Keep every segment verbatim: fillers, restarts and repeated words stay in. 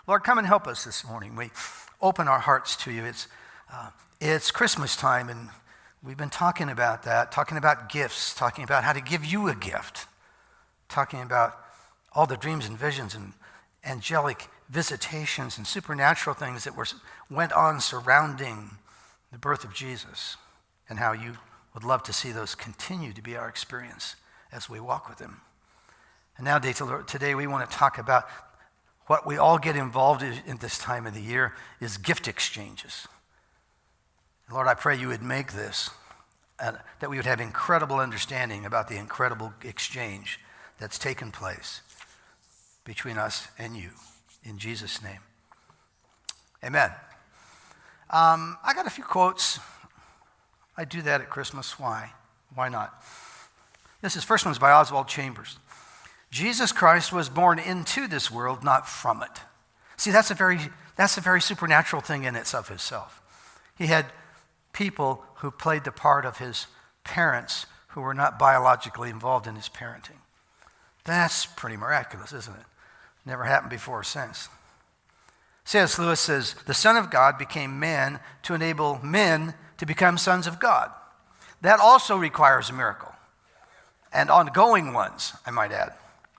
Lord, come and help us this morning. We open our hearts to you. It's, uh, it's Christmas time, and we've been talking about that, talking about gifts, talking about how to give you a gift, talking about all the dreams and visions and angelic visitations and supernatural things that were, went on surrounding the birth of Jesus, and how you would love to see those continue to be our experience as we walk with him. And now, today, we want to talk about what we all get involved in, in this time of the year is gift exchanges. Lord, I pray you would make this, uh, that we would have incredible understanding about the incredible exchange that's taken place between us and you. In Jesus' name, amen. Um, I got a few quotes. I do that at Christmas. Why? Why not? This is first one's by Oswald Chambers. Jesus Christ was born into this world, not from it. See, that's a very that's a very supernatural thing in itself itself. He had people who played the part of his parents who were not biologically involved in his parenting. That's pretty miraculous, isn't it? Never happened before or since. C S Lewis says, the Son of God became man to enable men to become sons of God. That also requires a miracle, and ongoing ones, I might add.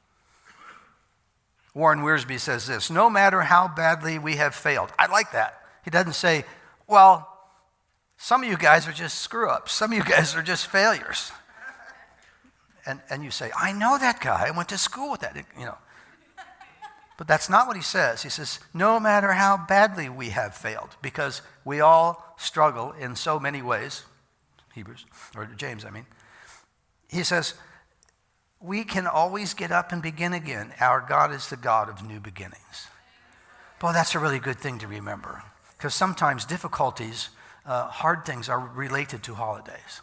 Warren Wiersbe says this, no matter how badly we have failed. I like that. He doesn't say, well, some of you guys are just screw-ups. Some of you guys are just failures. And, and you say, I know that guy. I went to school with that, you know. But that's not what he says. He says, no matter how badly we have failed, because we all struggle in so many ways, Hebrews, or James, I mean. He says, we can always get up and begin again. Our God is the God of new beginnings. Boy, that's a really good thing to remember, because sometimes difficulties, uh, hard things are related to holidays.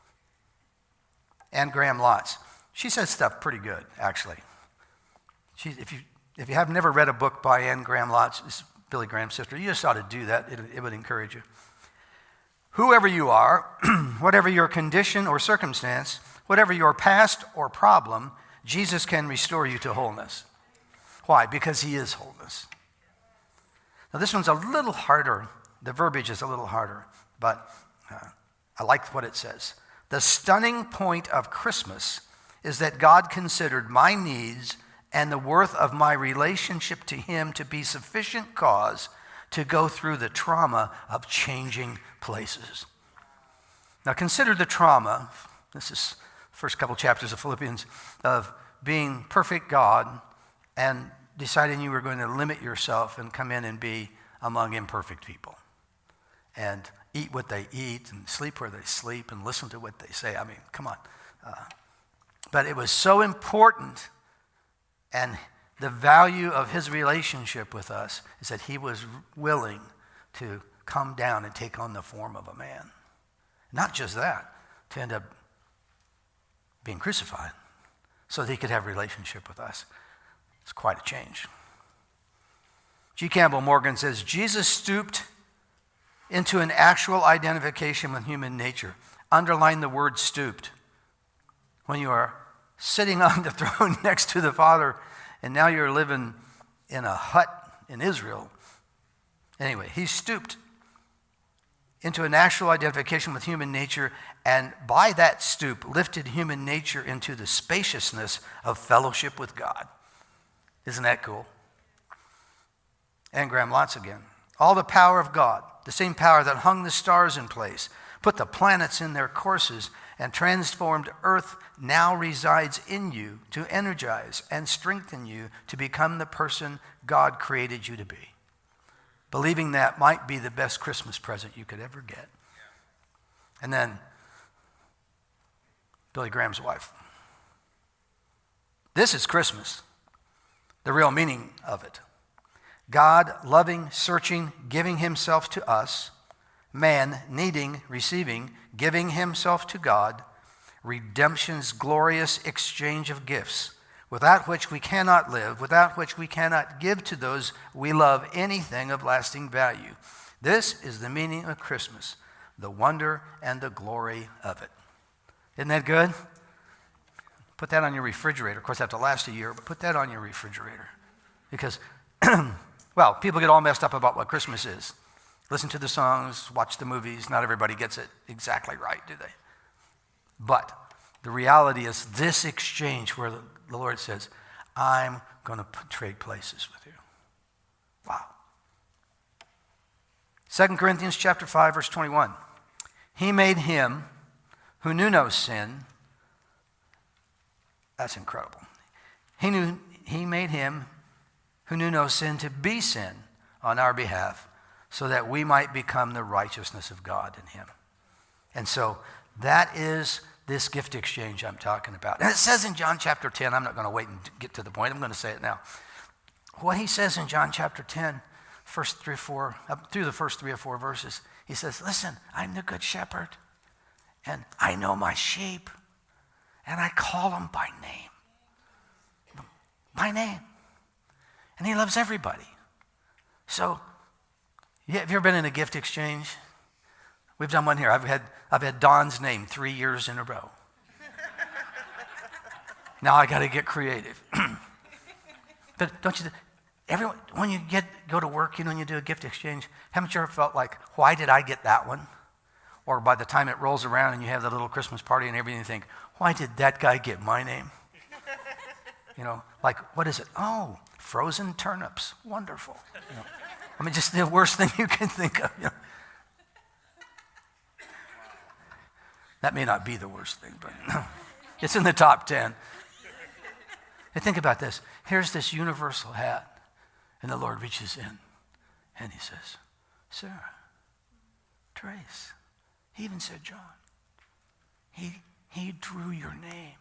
Anne Graham Lotz, she says stuff pretty good, actually. She, if you If you have never read a book by Anne Graham Lotz, it's Billy Graham's sister, you just ought to do that. It, it would encourage you. Whoever you are, whatever your condition or circumstance, whatever your past or problem, Jesus can restore you to wholeness. Why? Because he is wholeness. Now this one's a little harder. The verbiage is a little harder, but uh, I like what it says. The stunning point of Christmas is that God considered my needs and the worth of my relationship to him to be sufficient cause to go through the trauma of changing places. Now consider the trauma, this is the first couple chapters of Philippians, of being perfect God and deciding you were going to limit yourself and come in and be among imperfect people. And eat what they eat and sleep where they sleep and listen to what they say. I mean, come on. Uh, but it was so important. And the value of his relationship with us is that he was willing to come down and take on the form of a man. Not just that, to end up being crucified so that he could have a relationship with us. It's quite a change. G. Campbell Morgan says, Jesus stooped into an actual identification with human nature. Underline the word stooped. When you are sitting on the throne next to the Father, and now you're living in a hut in Israel. Anyway, he stooped into an actual identification with human nature, and by that stoop, lifted human nature into the spaciousness of fellowship with God. Isn't that cool? Anne Graham Lotz again. All the power of God, the same power that hung the stars in place, put the planets in their courses, and transformed earth now resides in you to energize and strengthen you to become the person God created you to be. Believing that might be the best Christmas present you could ever get. And then Billy Graham's wife. This is Christmas, the real meaning of it. God loving, searching, giving himself to us. Man needing, receiving, giving himself to God, redemption's glorious exchange of gifts, without which we cannot live, without which we cannot give to those we love anything of lasting value. This is the meaning of Christmas, the wonder and the glory of it. Isn't that good? Put that on your refrigerator. Of course, that have to last a year, but put that on your refrigerator. Because Well, people get all messed up about what Christmas is. Listen to the songs, watch the movies. Not everybody gets it exactly right, do they? But the reality is this exchange where the, the Lord says, I'm going to trade places with you. Wow. Second Corinthians chapter five, verse twenty-one. He made him who knew no sin. That's incredible. He knew he made him who knew no sin to be sin on our behalf, so that we might become the righteousness of God in him. And so that is this gift exchange I'm talking about. And it says in John chapter ten, I'm not going to wait and get to the point, I'm going to say it now. What he says in John chapter ten, first three or four, up through the first three or four verses, he says, listen, I'm the good shepherd, and I know my sheep, and I call them by name. By name. And he loves everybody. So, yeah, have you ever been in a gift exchange? We've done one here. I've had I've had Don's name three years in a row. Now I got to get creative. But don't you? Everyone, when you get go to work, you know, when you do a gift exchange, haven't you ever felt like, why did I get that one? Or by the time it rolls around and you have the little Christmas party and everything, you think, why did that guy get my name? You know, like, what is it? Oh, frozen turnips. Wonderful. You know, I mean, just the worst thing you can think of. You know. That may not be the worst thing, but it's in the top ten. And think about this. Here's this universal hat, and the Lord reaches in, and he says, Sarah, Trace. He even said, John. He, he drew your name.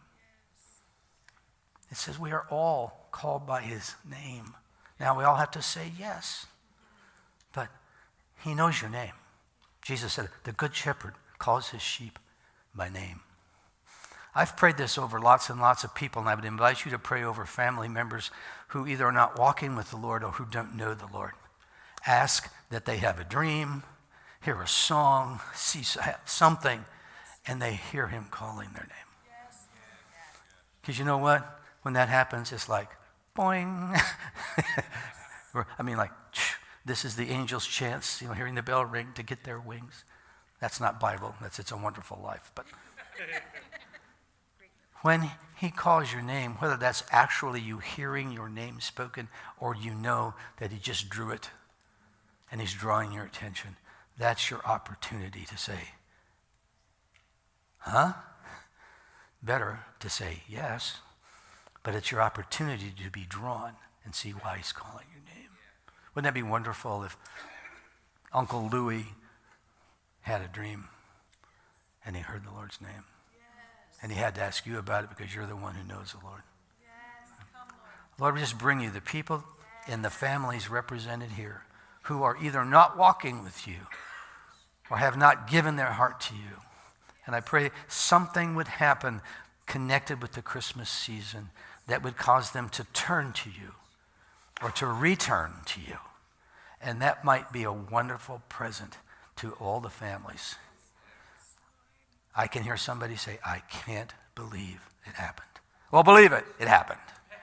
It says we are all called by his name. Now we all have to say yes, but he knows your name. Jesus said, the good shepherd calls his sheep by name. I've prayed this over lots and lots of people, and I would invite you to pray over family members who either are not walking with the Lord or who don't know the Lord. Ask that they have a dream, hear a song, see something, and they hear him calling their name. Because you know what? When that happens, it's like, boing. I mean, like, this is the angel's chance, you know, hearing the bell ring to get their wings. That's not Bible. That's It's a Wonderful Life. But when he calls your name, whether that's actually you hearing your name spoken or you know that he just drew it and he's drawing your attention, that's your opportunity to say, huh? Better to say yes, but it's your opportunity to be drawn and see why he's calling your name. Wouldn't that be wonderful if Uncle Louie had a dream and he heard the Lord's name? Yes. And he had to ask you about it because you're the one who knows the Lord. Yes. Come, Lord. Lord, we just bring you the people yes. and the families represented here who are either not walking with you or have not given their heart to you. And I pray something would happen connected with the Christmas season that would cause them to turn to you or to return to you. And that might be a wonderful present to all the families. I can hear somebody say, I can't believe it happened. Well, believe it, it happened.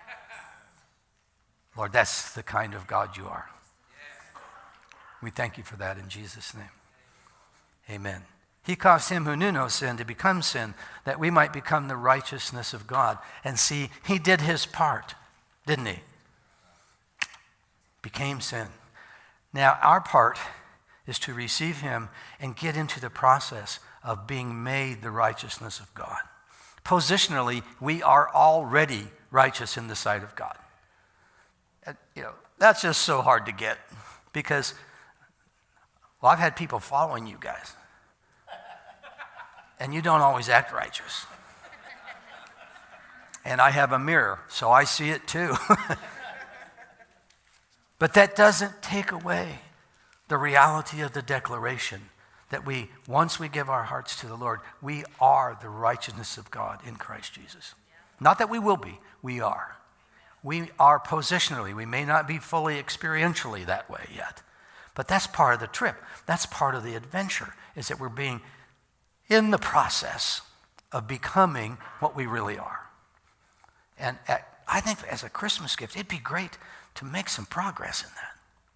Lord, that's the kind of God you are. We thank you for that in Jesus' name. Amen. He caused him who knew no sin to become sin, that we might become the righteousness of God. And see, he did his part, didn't he? Became sin. Now, our part is to receive him and get into the process of being made the righteousness of God. Positionally, we are already righteous in the sight of God. And, you know, that's just so hard to get because, well, I've had people following you guys. And you don't always act righteous. And I have a mirror, so I see it too. But that doesn't take away the reality of the declaration that we, once we give our hearts to the Lord, we are the righteousness of God in Christ Jesus. Not that we will be, we are. We are positionally. We may not be fully experientially that way yet. But that's part of the trip. That's part of the adventure, is that we're being in the process of becoming what we really are. And at, I think as a Christmas gift, it'd be great to make some progress in that.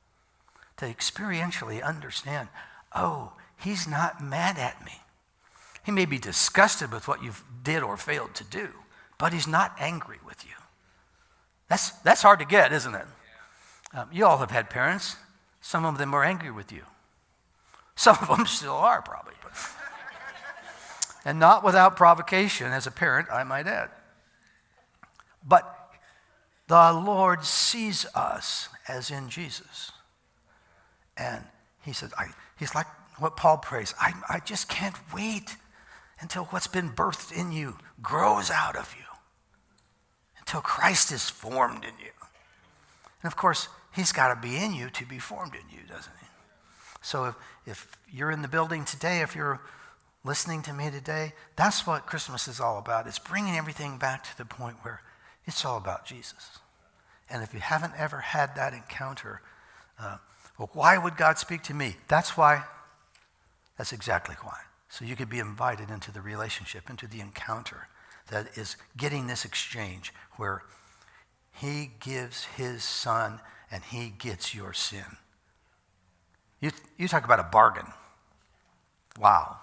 to experientially understand, oh, he's not mad at me. He may be disgusted with what you did or failed to do, but he's not angry with you. That's, that's hard to get, isn't it? Um, you all have had parents. Some of them were angry with you. Some of them still are, probably. But. And not without provocation, as a parent, I might add. But the Lord sees us as in Jesus. And he said, I, he's like what Paul prays, I, I just can't wait until what's been birthed in you grows out of you, until Christ is formed in you. And of course, he's got to be in you to be formed in you, doesn't he? So if, if you're in the building today, if you're listening to me today, that's what Christmas is all about. It's bringing everything back to the point where it's all about Jesus. And if you haven't ever had that encounter, uh, well, why would God speak to me? That's why. That's exactly why. So you could be invited into the relationship, into the encounter that is getting this exchange where he gives his son and he gets your sin. You, you talk about a bargain. Wow.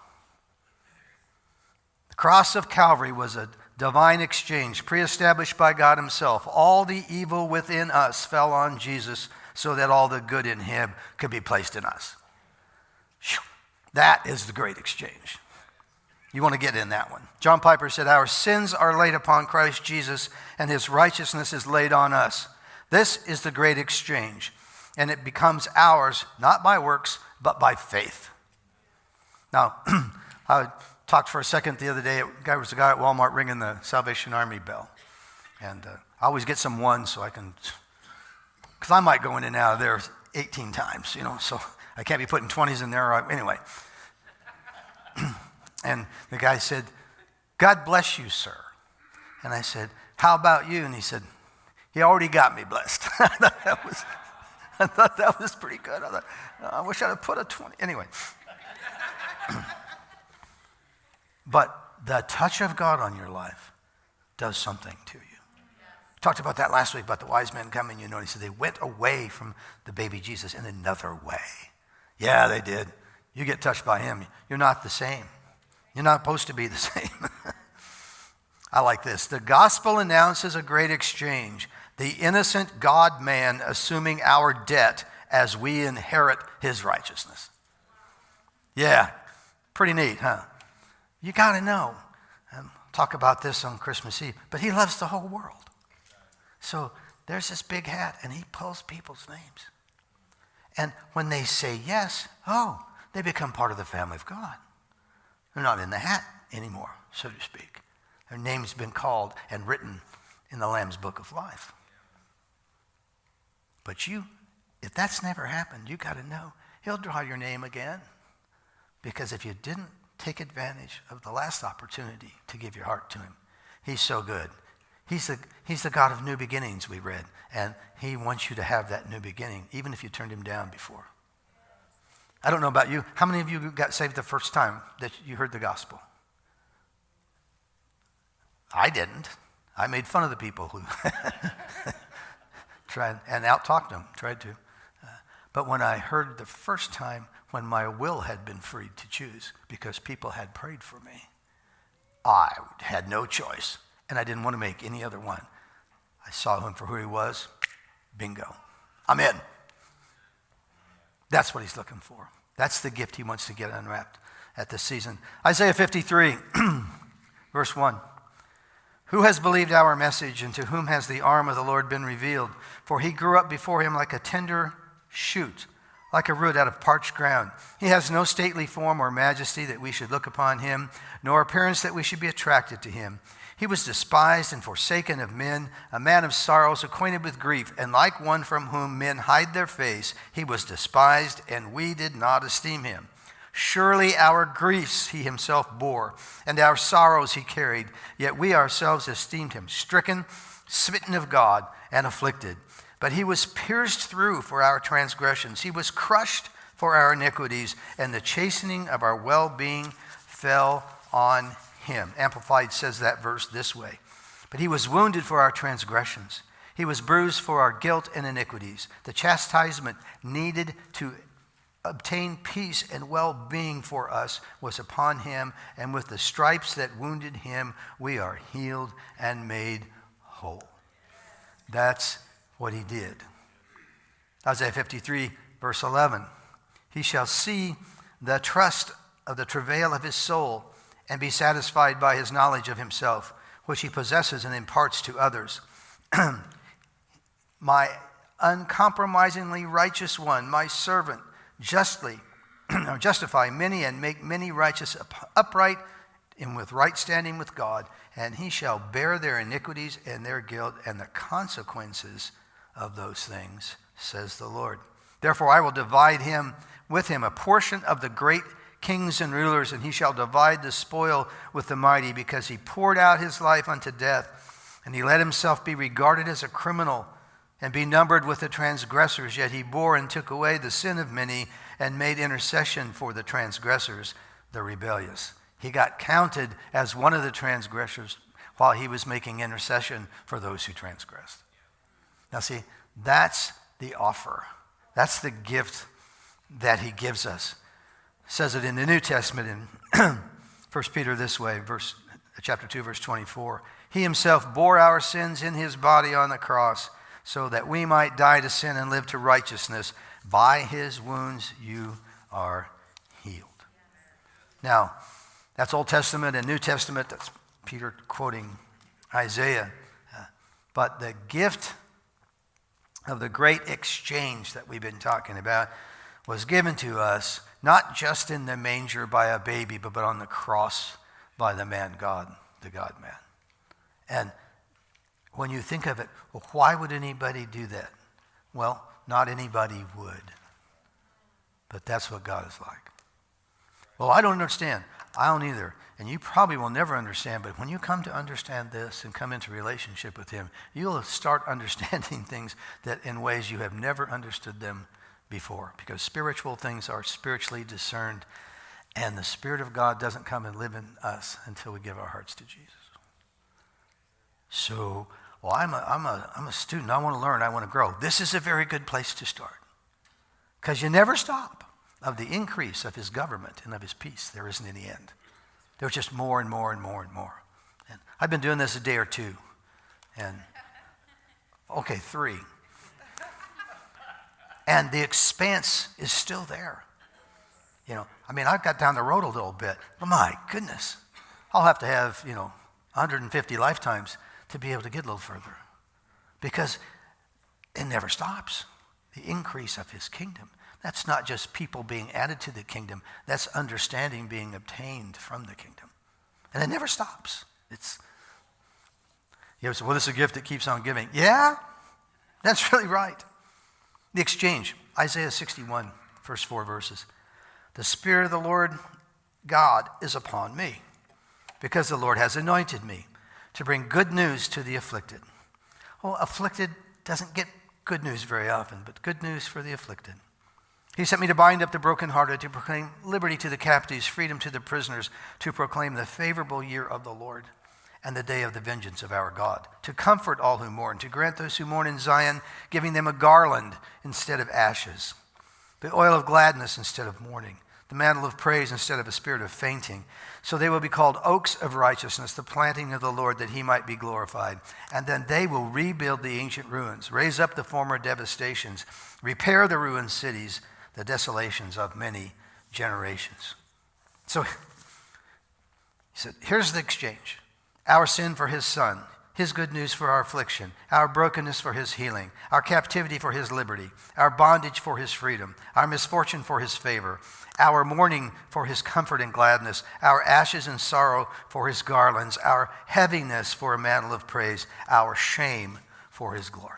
The cross of Calvary was a divine exchange pre-established by God himself. All the evil within us fell on Jesus so that all the good in him could be placed in us. That is the great exchange. You want to get in that one. John Piper said, our sins are laid upon Christ Jesus and his righteousness is laid on us. This is the great exchange. And it becomes ours, not by works, but by faith. Now, I talked for a second the other day. There was a guy at Walmart ringing the Salvation Army bell. And uh, I always get some ones so I can, because I might go in and out of there eighteen times, you know, so I can't be putting twenties in there. Or, anyway. And the guy said, God bless you, sir. And I said, how about you? And he said, he already got me blessed. I thought that was, I thought that was pretty good. I thought, oh, I wish I'd have put a twenty. Anyway. But the touch of God on your life does something to you. We talked about that last week, about the wise men coming. You know, he said they went away from the baby Jesus in another way. Yeah, they did. You get touched by him, you're not the same. You're not supposed to be the same. I like this. The gospel announces a great exchange. The innocent God-man assuming our debt as we inherit his righteousness. Yeah, pretty neat, huh? You got to know. Um, talk about this on Christmas Eve. But he loves the whole world. So there's this big hat, and he pulls people's names. And when they say yes, oh, they become part of the family of God. They're not in the hat anymore, so to speak. Their name's been called and written in the Lamb's Book of Life. But you, if that's never happened, you got to know, he'll draw your name again. Because if you didn't take advantage of the last opportunity to give your heart to him, he's so good. He's the, he's the God of new beginnings, we read. And he wants you to have that new beginning, even if you turned him down before. I don't know about you. How many of you got saved the first time that you heard the gospel? I didn't. I made fun of the people who tried and out-talked them, tried to. Uh, but when I heard the first time, when my will had been freed to choose because people had prayed for me, I had no choice, and I didn't want to make any other one. I saw him for who he was. Bingo. I'm in. That's what he's looking for. That's the gift he wants to get unwrapped at this season. Isaiah fifty-three, verse one. Who has believed our message, and to whom has the arm of the Lord been revealed? For he grew up before him like a tender shoot, like a root out of parched ground. He has no stately form or majesty that we should look upon him, nor appearance that we should be attracted to him. He was despised and forsaken of men, a man of sorrows, acquainted with grief, and like one from whom men hide their face, he was despised, and we did not esteem him. Surely our griefs he himself bore, and our sorrows he carried, yet we ourselves esteemed him stricken, smitten of God, and afflicted. But he was pierced through for our transgressions. He was crushed for our iniquities, and the chastening of our well-being fell on him. Amplified says that verse this way. But he was wounded for our transgressions. He was bruised for our guilt and iniquities. The chastisement needed to obtain peace and well-being for us was upon him, and with the stripes that wounded him, we are healed and made whole. That's what he did. Isaiah fifty-three, verse eleven. He shall see the trust of the travail of his soul and be satisfied by his knowledge of himself, which he possesses and imparts to others. My uncompromisingly righteous one, my servant, justly justify many and make many righteous upright and with right standing with God, and he shall bear their iniquities and their guilt and the consequences of those things, says the Lord. Therefore I will divide him with him a portion of the great kings and rulers, and he shall divide the spoil with the mighty, because he poured out his life unto death, and he let himself be regarded as a criminal and be numbered with the transgressors. Yet he bore and took away the sin of many and made intercession for the transgressors, the rebellious. He got counted as one of the transgressors while he was making intercession for those who transgressed. Now see, that's the offer. That's the gift that he gives us. It says it in the New Testament in First Peter this way, verse, chapter two, verse twenty-four. He himself bore our sins in his body on the cross, so that we might die to sin and live to righteousness. By his wounds you are healed. Now, that's Old Testament and New Testament. That's Peter quoting Isaiah. Uh, but the gift of the great exchange that we've been talking about was given to us not just in the manger by a baby, but, but on the cross by the man God, the God-man. And when you think of it, well, why would anybody do that? Well, not anybody would. But that's what God is like. Well, I don't understand. I don't either. And you probably will never understand, but when you come to understand this and come into relationship with him, you'll start understanding things that in ways you have never understood them before. Because spiritual things are spiritually discerned, and the Spirit of God doesn't come and live in us until we give our hearts to Jesus. So, well, I'm a, I'm a, I'm a student. I want to learn. I want to grow. This is a very good place to start. Because you never stop of the increase of his government and of his peace. There isn't any end. There's just more and more and more and more. And I've been doing this a day or two. And, okay, three. And the expanse is still there. You know, I mean, I've got down the road a little bit. But my goodness, I'll have to have, you know, one hundred fifty lifetimes to be able to get a little further. Because it never stops. The increase of his kingdom. That's not just people being added to the kingdom. That's understanding being obtained from the kingdom. And it never stops. It's, you know, so, well, this is a gift that keeps on giving. Yeah, that's really right. The exchange, Isaiah sixty-one, first four verses. The Spirit of the Lord God is upon me, because the Lord has anointed me to bring good news to the afflicted. Well, afflicted doesn't get good news very often, but good news for the afflicted. He sent me to bind up the brokenhearted, to proclaim liberty to the captives, freedom to the prisoners, to proclaim the favorable year of the Lord and the day of the vengeance of our God, to comfort all who mourn, to grant those who mourn in Zion, giving them a garland instead of ashes, the oil of gladness instead of mourning, the mantle of praise instead of a spirit of fainting. So they will be called oaks of righteousness, the planting of the Lord, that he might be glorified. And then they will rebuild the ancient ruins, raise up the former devastations, repair the ruined cities, the desolations of many generations. So he said, here's the exchange. Our sin for his son, his good news for our affliction, our brokenness for his healing, our captivity for his liberty, our bondage for his freedom, our misfortune for his favor, our mourning for his comfort and gladness, our ashes and sorrow for his garlands, our heaviness for a mantle of praise, our shame for his glory.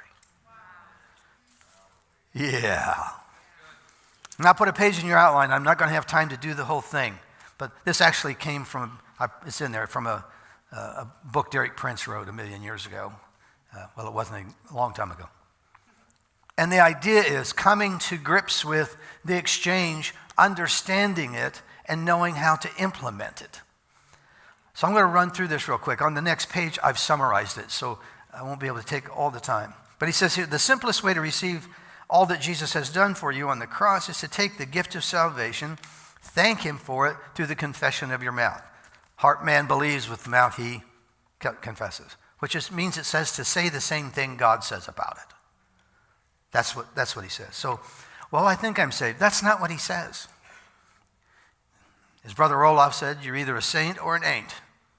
Yeah. And I'll put a page in your outline. I'm not going to have time to do the whole thing, but this actually came from, it's in there, from a, a book Derek Prince wrote a million years ago. Uh, well, it wasn't a long time ago. And the idea is coming to grips with the exchange, understanding it, and knowing how to implement it. So I'm going to run through this real quick. On the next page, I've summarized it, so I won't be able to take all the time. But he says here, the simplest way to receive all that Jesus has done for you on the cross is to take the gift of salvation, thank him for it through the confession of your mouth. Heart man believes, with the mouth he confesses, which just means it says to say the same thing God says about it. That's what, that's what he says. So, well, I think I'm saved. That's not what he says. As Brother Olaf said, you're either a saint or an ain't.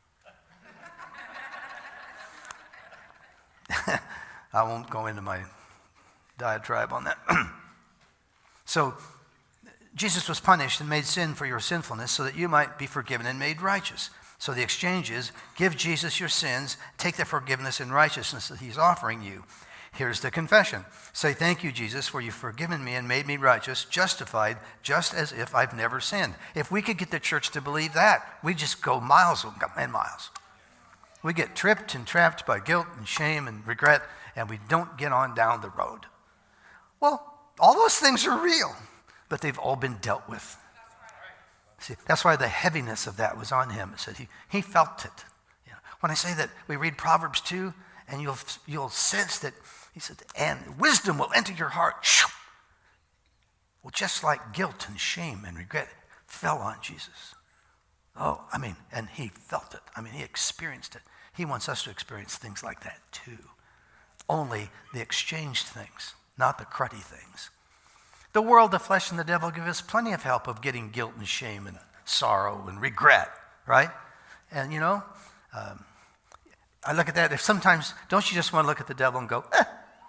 I won't go into my diatribe on that. So, Jesus was punished and made sin for your sinfulness so that you might be forgiven and made righteous. So the exchange is, give Jesus your sins, take the forgiveness and righteousness that he's offering you. Here's the confession. Say, thank you, Jesus, for you've forgiven me and made me righteous, justified, just as if I've never sinned. If we could get the church to believe that, we'd just go miles and miles. We get tripped and trapped by guilt and shame and regret, and we don't get on down the road. Well, all those things are real, but they've all been dealt with. See, that's why the heaviness of that was on him. It said he, he felt it. You know, when I say that, we read Proverbs two, and you'll, you'll sense that he said, and wisdom will enter your heart. Well, just like guilt and shame and regret fell on Jesus. Oh, I mean, and he felt it. I mean, he experienced it. He wants us to experience things like that too. Only the exchanged things, not the cruddy things. The world, the flesh, and the devil give us plenty of help of getting guilt and shame and sorrow and regret, right? And, you know, um, I look at that. If sometimes, don't you just want to look at the devil and go, eh.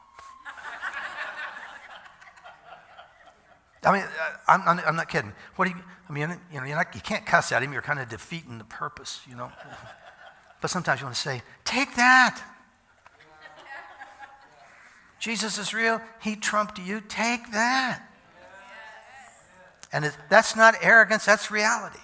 I mean, I'm, I'm, I'm not kidding. What do you, I mean, you know, you're not, you can't cuss at him. You're kind of defeating the purpose, you know. But sometimes you want to say, take that. Jesus is real. He trumped you. Take that. And it, that's not arrogance. That's reality.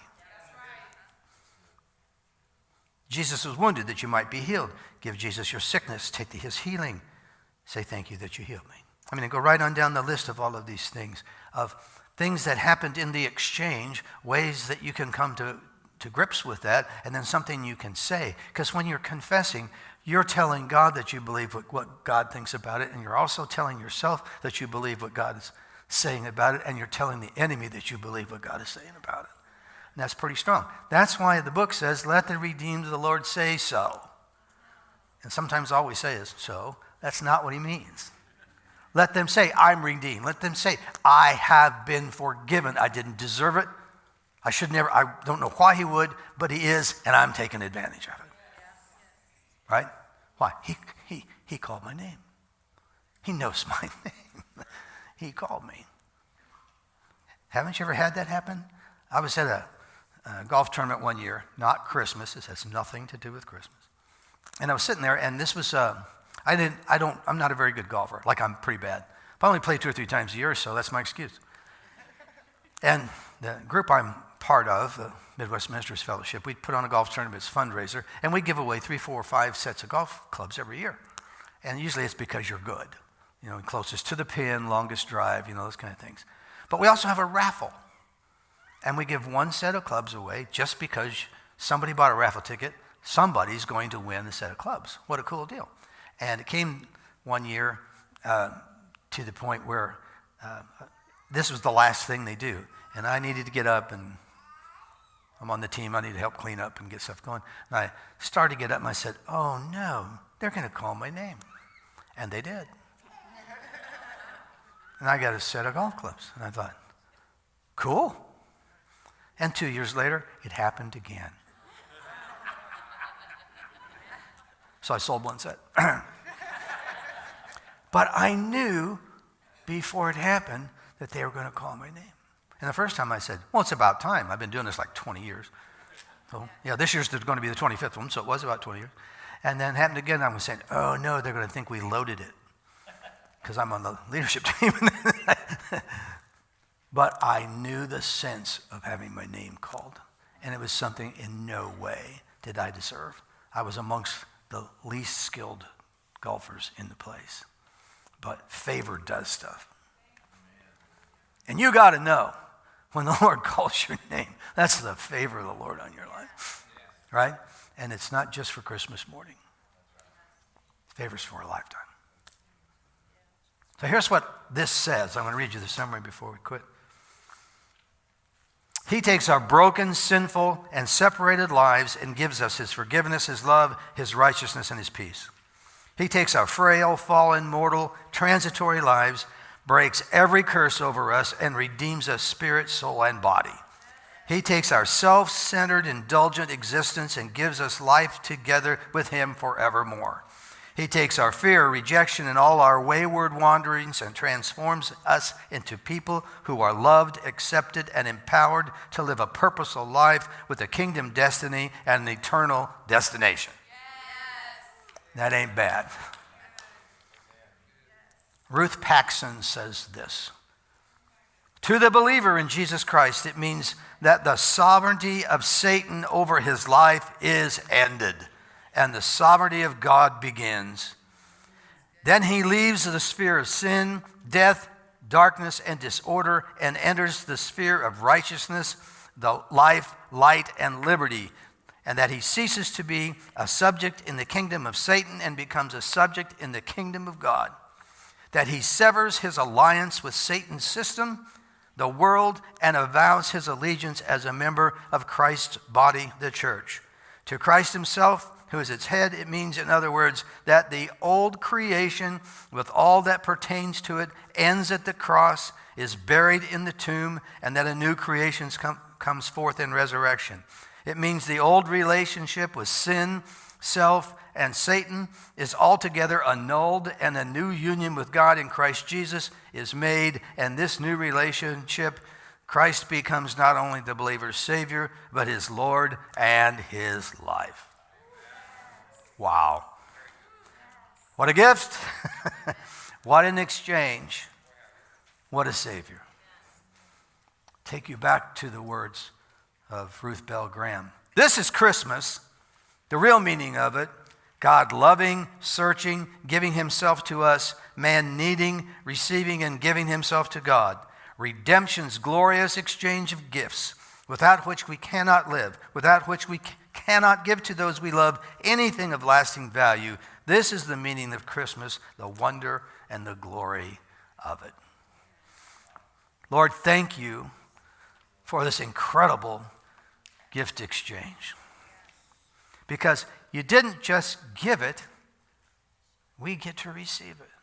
Jesus was wounded that you might be healed. Give Jesus your sickness. Take his healing. Say thank you that you healed me. I mean, go right on down the list of all of these things, of things that happened in the exchange, ways that you can come to, to grips with that, and then something you can say. Because when you're confessing, you're telling God that you believe what, what God thinks about it, and you're also telling yourself that you believe what God is saying about it, and you're telling the enemy that you believe what God is saying about it. And that's pretty strong. That's why the book says, let the redeemed of the Lord say so. And sometimes all we say is so. That's not what he means. Let them say, I'm redeemed. Let them say, I have been forgiven. I didn't deserve it. I should never, I don't know why he would, but he is, and I'm taking advantage of it. Right? Why? He, he, he called my name. He knows my name. He called me. Haven't you ever had that happen? I was at a, a golf tournament one year, not Christmas. This has nothing to do with Christmas. And I was sitting there, and this was, uh, I didn't, I don't, I'm not a very good golfer. Like, I'm pretty bad. I only play two or three times a year, so that's my excuse. And the group I'm part of, the Midwest Ministers Fellowship, we put on a golf tournament as a fundraiser, and we give away three, four, five sets of golf clubs every year. And usually it's because you're good. You know, closest to the pin, longest drive, you know, those kind of things. But we also have a raffle. And we give one set of clubs away just because somebody bought a raffle ticket. Somebody's going to win a set of clubs. What a cool deal. And it came one year uh, to the point where uh, this was the last thing they do. And I needed to get up, and I'm on the team. I need to help clean up and get stuff going. And I started to get up, and I said, oh, no, they're going to call my name. And they did. And I got a set of golf clubs. And I thought, cool. And two years later, it happened again. So I sold one set. But I knew before it happened that they were going to call my name. And the first time I said, well, it's about time. I've been doing this like twenty years. So, yeah, this year's going to be the twenty-fifth one, so it was about twenty years. And then it happened again. I was saying, oh, no, they're going to think we loaded it because I'm on the leadership team. But I knew the sense of having my name called. And it was something in no way did I deserve. I was amongst the least skilled golfers in the place. But favor does stuff. And you got to know, when the Lord calls your name, that's the favor of the Lord on your life. Right? And it's not just for Christmas morning. Favor's for a lifetime. So here's what this says. I'm going to read you the summary before we quit. He takes our broken, sinful, and separated lives and gives us his forgiveness, his love, his righteousness, and his peace. He takes our frail, fallen, mortal, transitory lives, breaks every curse over us, and redeems us spirit, soul, and body. He takes our self-centered, indulgent existence and gives us life together with him forevermore. He takes our fear, rejection, and all our wayward wanderings and transforms us into people who are loved, accepted, and empowered to live a purposeful life with a kingdom destiny and an eternal destination. Yes. That ain't bad. Ruth Paxson says this. To the believer in Jesus Christ, it means that the sovereignty of Satan over his life is ended, and the sovereignty of God begins. Then he leaves the sphere of sin, death, darkness, and disorder, and enters the sphere of righteousness, the life, light, and liberty, and that he ceases to be a subject in the kingdom of Satan and becomes a subject in the kingdom of God. That he severs his alliance with Satan's system, the world, and avows his allegiance as a member of Christ's body, the church. To Christ himself, who is its head, it means, in other words, that the old creation with all that pertains to it ends at the cross, is buried in the tomb, and that a new creation com- comes forth in resurrection. It means the old relationship with sin, self, and Satan is altogether annulled, and a new union with God in Christ Jesus is made, and this new relationship, Christ becomes not only the believer's Savior, but his Lord and his life. Wow. What a gift. What an exchange. What a Savior. Take you back to the words of Ruth Bell Graham. This is Christmas, the real meaning of it. God loving, searching, giving himself to us, man needing, receiving, and giving himself to God. Redemption's glorious exchange of gifts, without which we cannot live, without which we cannot give to those we love anything of lasting value. This is the meaning of Christmas, the wonder and the glory of it. Lord, thank you for this incredible gift exchange. Because you didn't just give it, we get to receive it.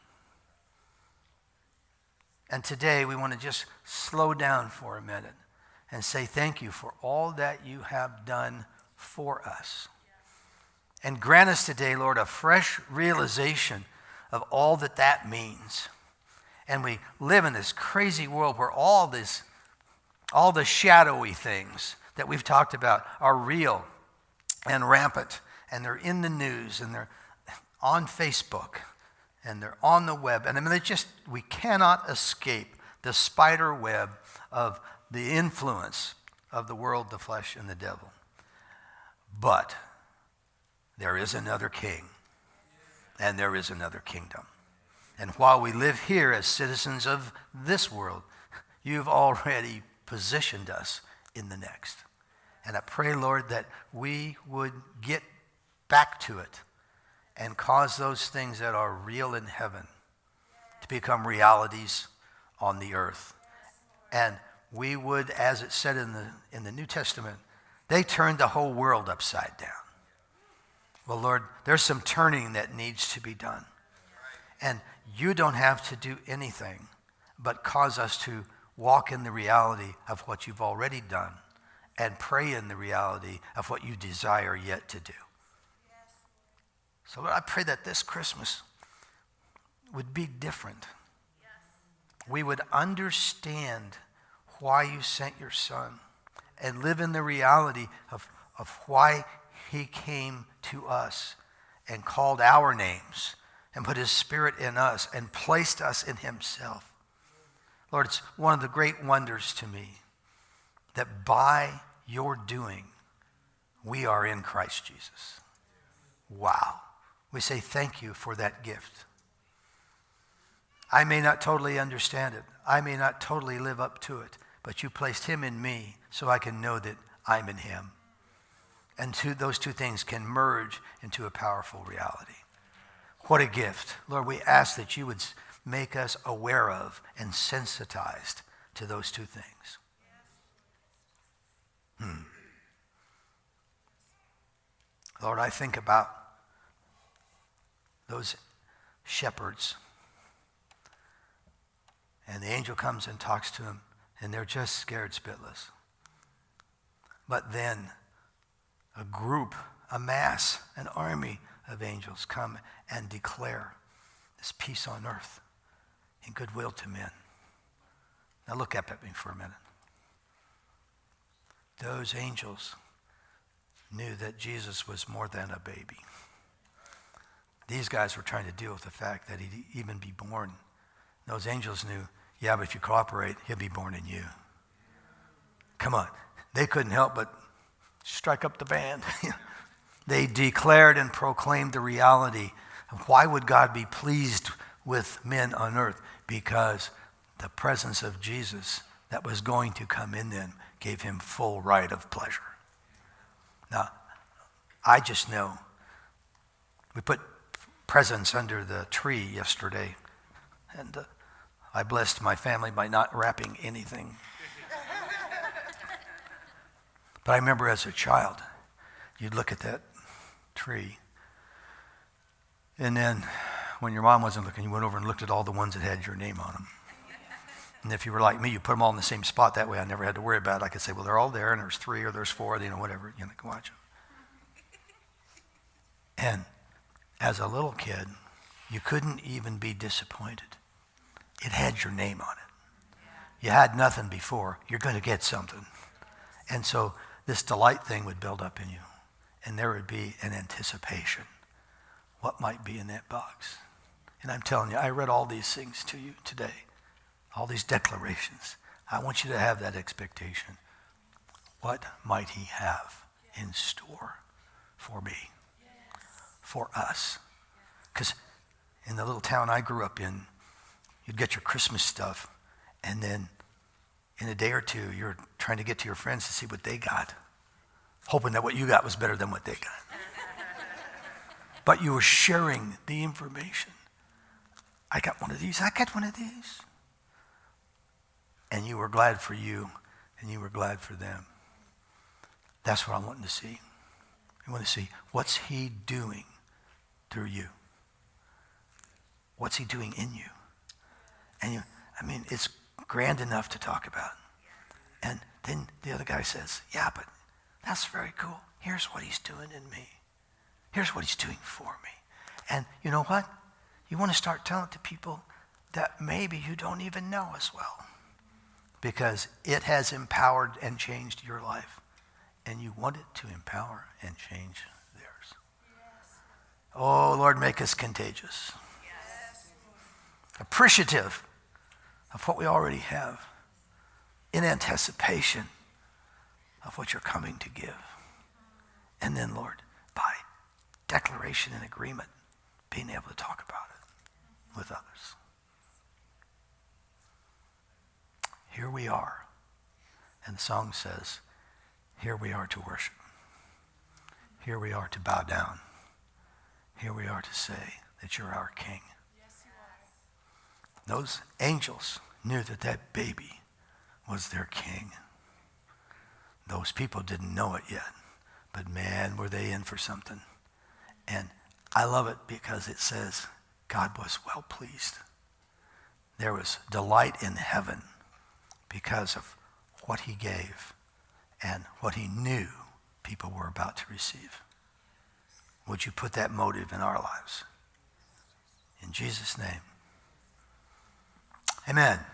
And today we want to just slow down for a minute and say thank you for all that you have done for us. And grant us today, Lord, a fresh realization of all that that means. And we live in this crazy world where all this, all the shadowy things that we've talked about are real and rampant. And they're in the news, and they're on Facebook, and they're on the web. And I mean, they just, we cannot escape the spider web of the influence of the world, the flesh, and the devil. But there is another king, and there is another kingdom. And while we live here as citizens of this world, you've already positioned us in the next. And I pray, Lord, that we would get back to it and cause those things that are real in heaven to become realities on the earth. And we would, as it said in the in the New Testament, they turned the whole world upside down. Well, Lord, there's some turning that needs to be done. And you don't have to do anything but cause us to walk in the reality of what you've already done and pray in the reality of what you desire yet to do. So Lord, I pray that this Christmas would be different. Yes. We would understand why you sent your son and live in the reality of, of why he came to us and called our names and put his spirit in us and placed us in himself. Lord, it's one of the great wonders to me that by your doing, we are in Christ Jesus. Wow. We say thank you for that gift. I may not totally understand it. I may not totally live up to it, but you placed him in me so I can know that I'm in him. And two, those two things can merge into a powerful reality. What a gift. Lord, we ask that you would make us aware of and sensitized to those two things. Hmm. Lord, I think about those shepherds, and the angel comes and talks to them, and they're just scared spitless. But then a group, a mass, an army of angels come and declare this peace on earth and goodwill to men. Now look up at me for a minute. Those angels knew that Jesus was more than a baby. These guys were trying to deal with the fact that he'd even be born. Those angels knew, yeah, but if you cooperate, he'll be born in you. Come on. They couldn't help but strike up the band. They declared and proclaimed the reality of why would God be pleased with men on earth? Because the presence of Jesus that was going to come in them gave him full right of pleasure. Now, I just know we put presents under the tree yesterday, and uh, I blessed my family by not wrapping anything. But I remember as a child, you'd look at that tree, and then when your mom wasn't looking, you went over and looked at all the ones that had your name on them. And if you were like me, you put them all in the same spot. That way I never had to worry about it. I could say, well, they're all there, and there's three or there's four, you know, whatever. You know, can watch them. And as a little kid, you couldn't even be disappointed. It had your name on it. You had nothing before. You're going to get something. And so this delight thing would build up in you, and there would be an anticipation. What might be in that box? And I'm telling you, I read all these things to you today. All these declarations. I want you to have that expectation. What might he have in store for me, for us? Because in the little town I grew up in, you'd get your Christmas stuff, and then in a day or two, you're trying to get to your friends to see what they got, hoping that what you got was better than what they got. But you were sharing the information. I got one of these, I got one of these. And you were glad for you, and you were glad for them. That's what I want to see. I want to see, what's he doing through you? What's he doing in you? And you, I mean, it's grand enough to talk about. And then the other guy says, yeah, but that's very cool. Here's what he's doing in me. Here's what he's doing for me. And you know what? You want to start telling it to people that maybe you don't even know as well. Because it has empowered and changed your life. And you want it to empower and change theirs. Yes. Oh, Lord, make us contagious. Yes. Appreciative of what we already have. In anticipation of what you're coming to give. And then, Lord, by declaration and agreement, being able to talk about it with others. Here we are. And the song says, here we are to worship. Here we are to bow down. Here we are to say that you're our King. Yes, you are. Those angels knew that that baby was their King. Those people didn't know it yet. But man, were they in for something. And I love it because it says God was well pleased. There was delight in heaven because of what he gave and what he knew people were about to receive. Would you put that motive in our lives? In Jesus' name. Amen.